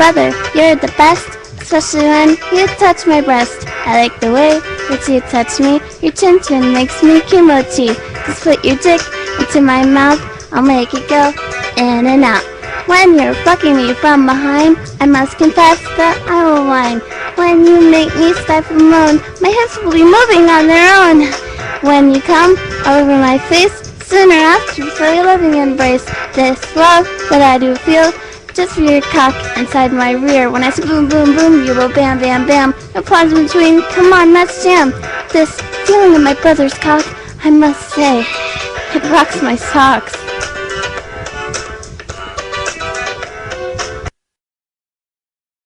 brother, you're the best, especially when you touch my breast. I like the way that you touch me. Your chin makes me kimochi. Just put your dick into my mouth, I'll make it go in and out. When you're fucking me from behind, I must confess that I will whine. When you make me stifle moan, my hips will be moving on their own. When you come over my face, sooner or after, feel your loving embrace. This love that I do feel, just for your cock inside my rear. When I say boom, boom, boom, you go bam, bam, bam. No pause in between, come on, let's jam. This feeling of my brother's cock, I must say, it rocks my socks.